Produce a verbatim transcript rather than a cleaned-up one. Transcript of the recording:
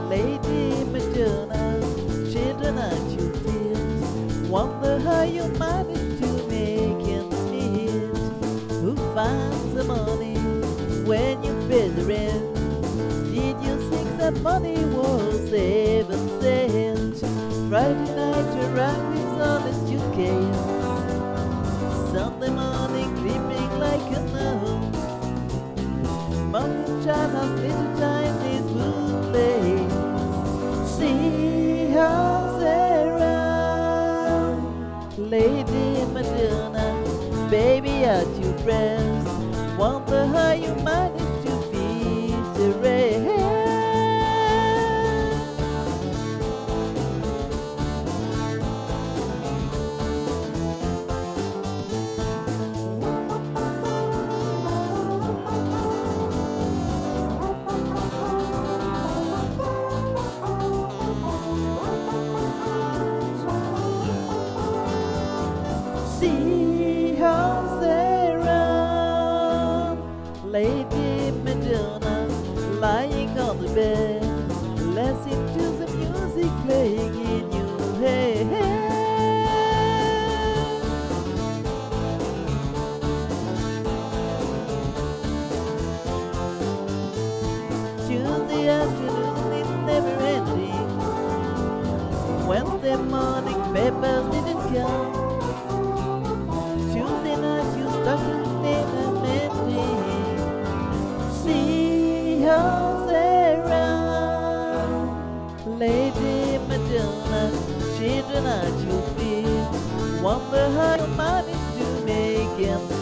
Lady Madonna, children at your feet. Wonder how you managed to make ends meet. Who finds the money when you're busy rent? Did you think that money was seven cents? Friday night your rhyme is honest you chaos. Sunday morning creeping like a nun. Mountain child has little time this would play. See how's around. Lady Madonna, baby at your breast. Wonder how you managed to feed the rest. See how's around. Lady Madonna, lying on the bed, listening to the music playing in your head. Tuesday afternoon is never ending. Wednesday morning papers didn't come. Tuesday night you stuck in never mending. See how's around. Lady Madonna, children at your feet. Wonder how you managed to make ends